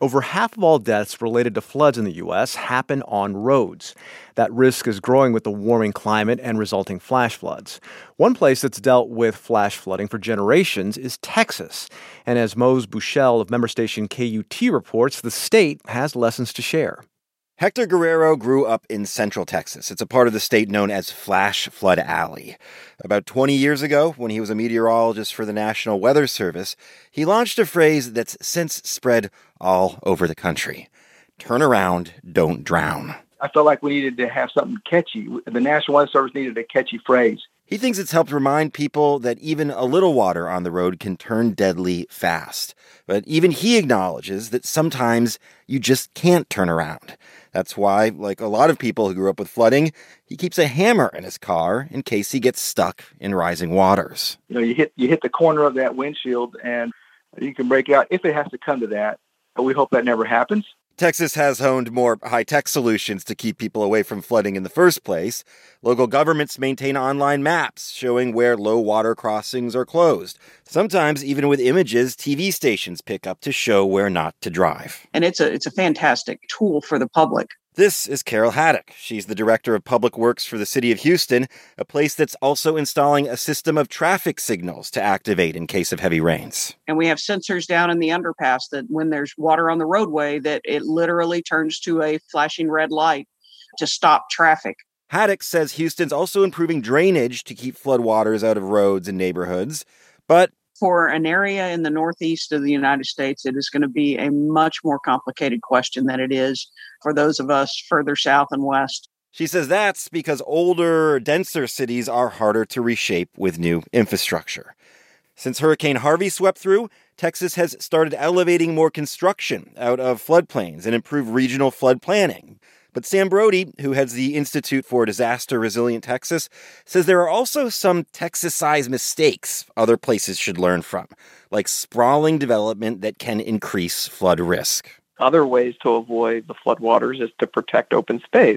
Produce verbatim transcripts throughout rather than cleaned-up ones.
Over half of all deaths related to floods in the U S happen on roads. That risk is growing with the warming climate and resulting flash floods. One place that's dealt with flash flooding for generations is Texas. And as Mose Buchel of member station K U T reports, the state has lessons to share. Hector Guerrero grew up in Central Texas. It's a part of the state known as Flash Flood Alley. About twenty years ago, when he was a meteorologist for the National Weather Service, he launched a phrase that's since spread all over the country. Turn around, don't drown. I felt like we needed to have something catchy. The National Weather Service needed a catchy phrase. He thinks it's helped remind people that even a little water on the road can turn deadly fast. But even he acknowledges that sometimes you just can't turn around. That's why, like a lot of people who grew up with flooding, he keeps a hammer in his car in case he gets stuck in rising waters. You know, you hit you hit the corner of that windshield and you can break out if it has to come to that. But we hope that never happens. Texas has honed more high-tech solutions to keep people away from flooding in the first place. Local governments maintain online maps showing where low water crossings are closed. Sometimes, even with images, T V stations pick up to show where not to drive. And it's a it's a fantastic tool for the public. This is Carol Haddock. She's the director of public works for the city of Houston, a place that's also installing a system of traffic signals to activate in case of heavy rains. And we have sensors down in the underpass that when there's water on the roadway, that it literally turns to a flashing red light to stop traffic. Haddock says Houston's also improving drainage to keep floodwaters out of roads and neighborhoods, but for an area in the northeast of the United States, it is going to be a much more complicated question than it is for those of us further south and west. She says that's because older, denser cities are harder to reshape with new infrastructure. Since Hurricane Harvey swept through, Texas has started elevating more construction out of floodplains and improved regional flood planning. But Sam Brody, who heads the Institute for Disaster Resilient Texas, says there are also some Texas-sized mistakes other places should learn from, like sprawling development that can increase flood risk. Other ways to avoid the floodwaters is to protect open space.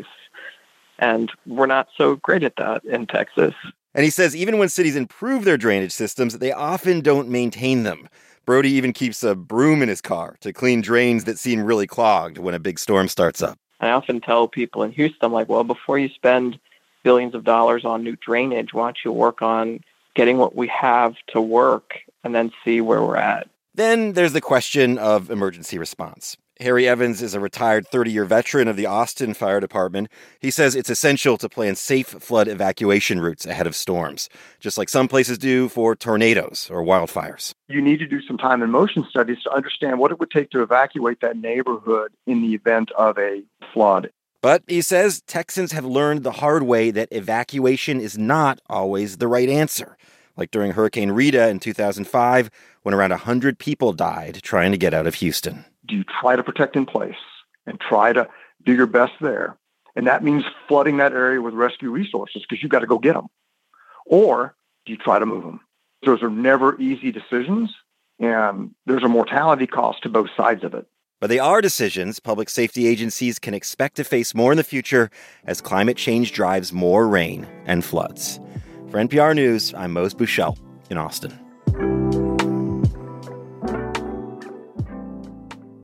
And we're not so great at that in Texas. And he says even when cities improve their drainage systems, they often don't maintain them. Brody even keeps a broom in his car to clean drains that seem really clogged when a big storm starts up. I often tell people in Houston, I'm like, well, before you spend billions of dollars on new drainage, why don't you work on getting what we have to work and then see where we're at? Then there's the question of emergency response. Harry Evans is a retired thirty-year veteran of the Austin Fire Department. He says it's essential to plan safe flood evacuation routes ahead of storms, just like some places do for tornadoes or wildfires. You need to do some time and motion studies to understand what it would take to evacuate that neighborhood in the event of a flood. But he says Texans have learned the hard way that evacuation is not always the right answer, like during Hurricane Rita in two thousand five, when around one hundred people died trying to get out of Houston. Do you try to protect in place and try to do your best there? And that means flooding that area with rescue resources because you've got to go get them. Or do you try to move them? Those are never easy decisions, and there's a mortality cost to both sides of it. But they are decisions public safety agencies can expect to face more in the future as climate change drives more rain and floods. For N P R News, I'm Mose Buchel in Austin.